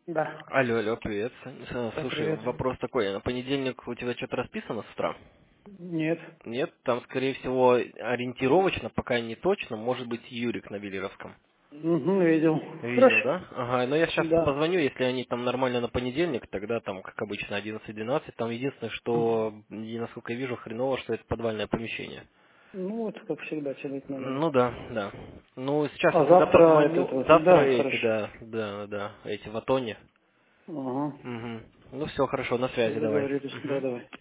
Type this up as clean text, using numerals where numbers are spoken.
Да. Алло, алло, привет. Да, Слушай, привет. вопрос такой. На понедельник у тебя что-то расписано с утра? Нет. Нет? Там, скорее всего, ориентировочно, пока не точно, может быть Юрик на Велеровском. Угу, видел. Видел, Хорошо. да? Ага, но я сейчас Да. позвоню, если они там нормально на понедельник, тогда там, как обычно, 11-12. Там единственное, что, и, насколько я вижу, хреново, что это подвальное помещение. Ну вот, как всегда, тянуть надо. Ну да, да. Ну, сейчас А тогда завтра позвоню. этот вот. Завтра Да, эти, хорошо. да, эти в Атоне. Ага. Угу. Ну все, хорошо, на Все связи давай. договорились. Да, Мгм. давай.